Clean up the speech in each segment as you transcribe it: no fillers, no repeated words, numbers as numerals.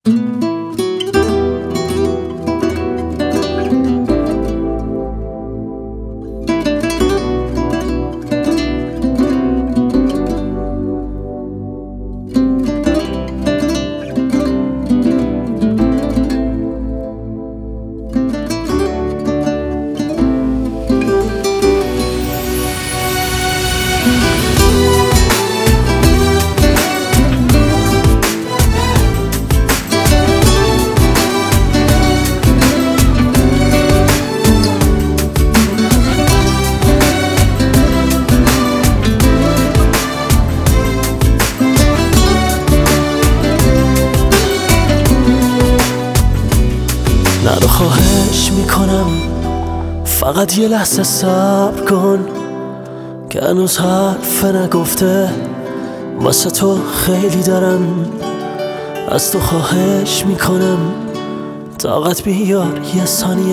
نرو خواهش میکنم فقط یه لحظه صبر کن که هنوز حرف نگفته واسه تو خیلی دارم. از تو خواهش میکنم طاقت بیار یه ثانیه،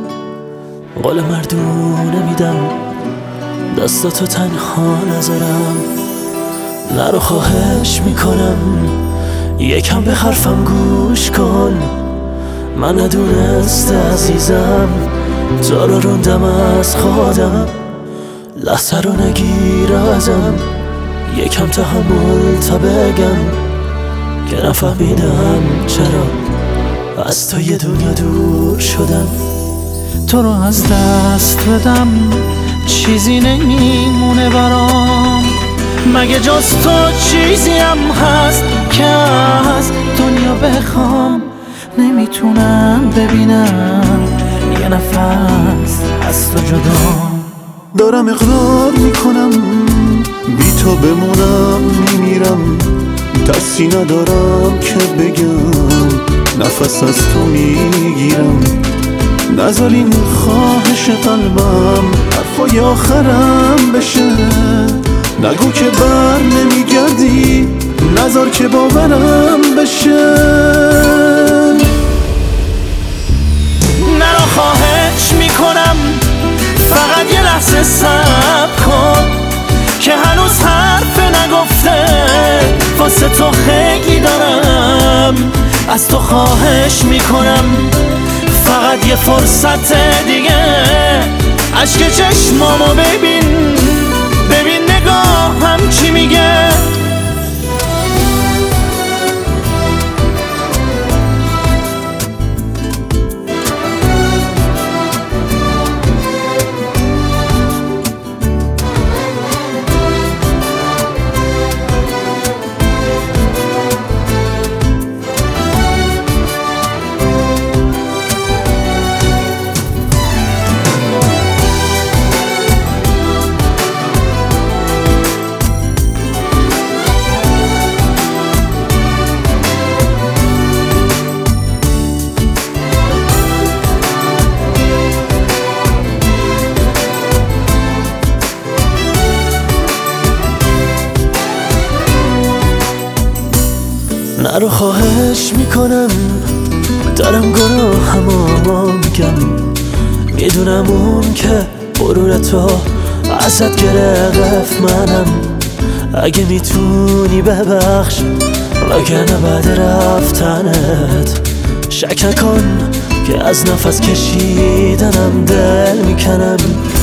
قول مردونه میدم دستاتو تنها نذارم. نرو خواهش میکنم یکم به حرفم گوش کن، من ندونسته عزیزم تو رو روندم از خودم. لحظه رو نگیر ازم، یکم تحمل تا بگم که نفهمیدم چرا از تو یه دنیا دور شدم. تو رو از دست بدم چیزی نمیمونه برام، مگه جز تو چیزی هم هست که از دنیا بخوام. نمیتونم ببینم یه نفس از تو جدا. دارم اقرار میکنم بی تو بمونم میمیرم، ترسی ندارم که بگم نفس از تو میگیرم. نذار این خواهش قلبم حرفای آخرم بشه، نگو که بر نمیگردی، نذار که باورم بشه. نرو خواهش میکنم فقط یه لحظه صبر کن که هنوز حرف نگفته واسه تو خیلی دارم. از تو خواهش میکنم فقط یه فرصت دیگه، اشک چشمامو ببین، ببین نگاهم چی میگه. نرو خواهش میکنم دارم گناهمو میگم، میدونم اون که غرور تو ازت گرفت منم. اگه میتونی ببخش وگرنه بعد رفتنت شک نکن که از نفس کشیدنم دل میکنم.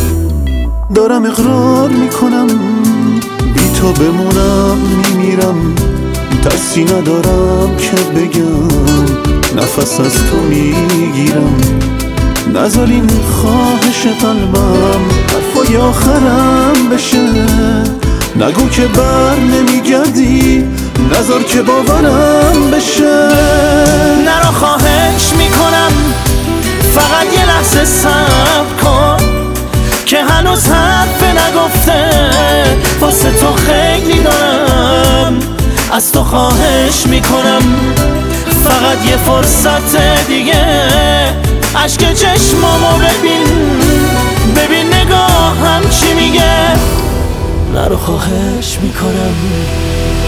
دارم اقرار میکنم بی تو بمونم میمیرم، ترسی ندارم که بگم نفس از تو میگیرم. نذار این خواهش قلبم حرفای آخرم بشه، نگو که بر نمیگردی، نذار که باورم بشه. نرو خواهش میکنم فقط یه لحظه صبر کن که هنوز حرف نگفته واسه تو خیلی دارم. از تو خواهش میکنم فقط یه فرصت دیگه، اشک چشمامو ببین، ببین نگاهم چی میگه. نرو خواهش میکنم